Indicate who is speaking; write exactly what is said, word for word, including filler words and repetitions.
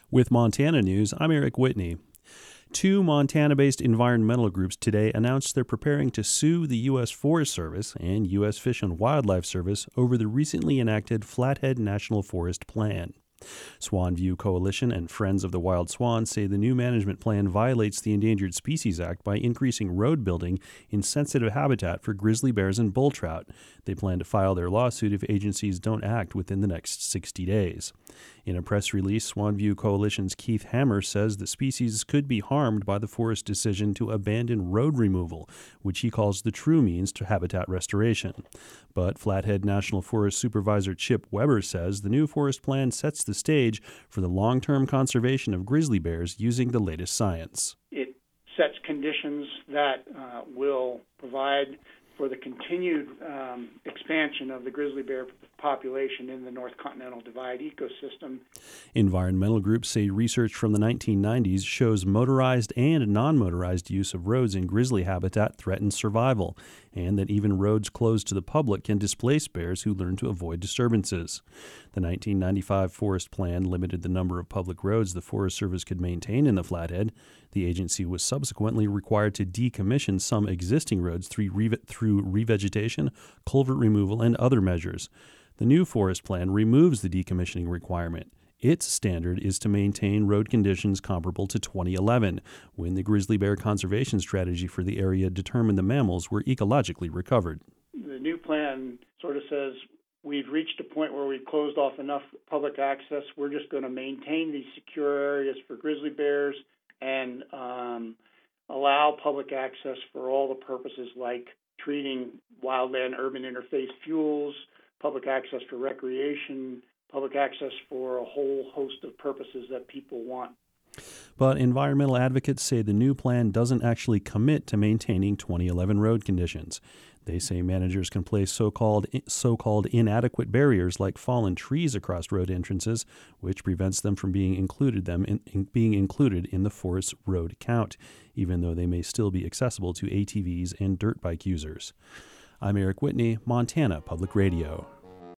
Speaker 1: With Montana News, I'm Eric Whitney. Two Montana-based environmental groups today announced they're preparing to sue the U S Forest Service and U S Fish and Wildlife Service over the recently enacted Flathead National Forest Plan. Swan View Coalition and Friends of the Wild Swan say the new management plan violates the Endangered Species Act by increasing road building in sensitive habitat for grizzly bears and bull trout. They plan to file their lawsuit if agencies don't act within the next sixty days. In a press release, Swan View Coalition's Keith Hammer says the species could be harmed by the forest decision to abandon road removal, which he calls the true means to habitat restoration. But Flathead National Forest Supervisor Chip Weber says the new forest plan sets the stage for the long-term conservation of grizzly bears using the latest science.
Speaker 2: It sets conditions that uh, will provide for the continued um, expansion of the grizzly bear population in the North Continental Divide ecosystem.
Speaker 1: Environmental groups say research from the nineteen nineties shows motorized and non-motorized use of roads in grizzly habitat threatens survival, and that even roads closed to the public can displace bears who learn to avoid disturbances. The nineteen ninety-five Forest Plan limited the number of public roads the Forest Service could maintain in the Flathead. The agency was subsequently required to decommission some existing roads through, re- through revegetation, culvert removal, and other measures. The new forest plan removes the decommissioning requirement. Its standard is to maintain road conditions comparable to twenty eleven, when the grizzly bear conservation strategy for the area determined the mammals were ecologically recovered.
Speaker 2: The new plan sort of says we've reached a point where we've closed off enough public access. We're just going to maintain these secure areas for grizzly bears and um, allow public access for all the purposes like treating wildland-urban interface fuels, public access for recreation, public access for a whole host of purposes that people want.
Speaker 1: But environmental advocates say the new plan doesn't actually commit to maintaining twenty eleven road conditions. They say managers can place so-called so-called inadequate barriers like fallen trees across road entrances, which prevents them from being included them in, in being included in the forest road count, even though they may still be accessible to A T Vs and dirt bike users. I'm Eric Whitney, Montana Public Radio.